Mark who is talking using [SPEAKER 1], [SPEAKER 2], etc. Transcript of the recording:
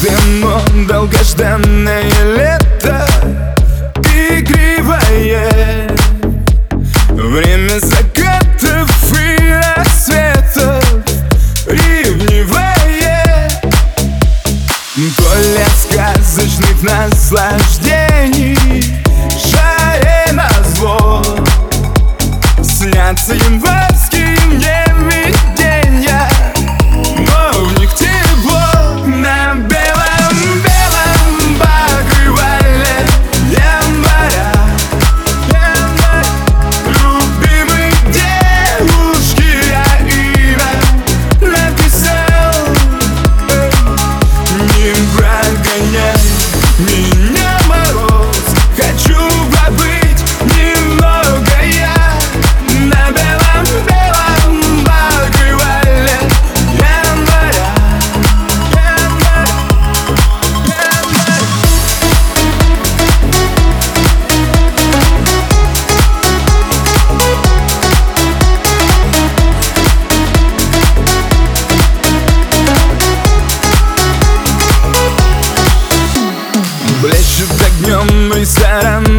[SPEAKER 1] дыму долгожданное лето, игривое время закатов и рассветов, ревнивое поле сказочных наслаждений. Жаре назло снятся январские мне видения, но в них тепло. На белом-белом покрывале января, любимой девушке я имя написал. Не прогоняй меня, мороз, хочу побыть немного я на белом-белом покрывале января, блещут огнем ресторан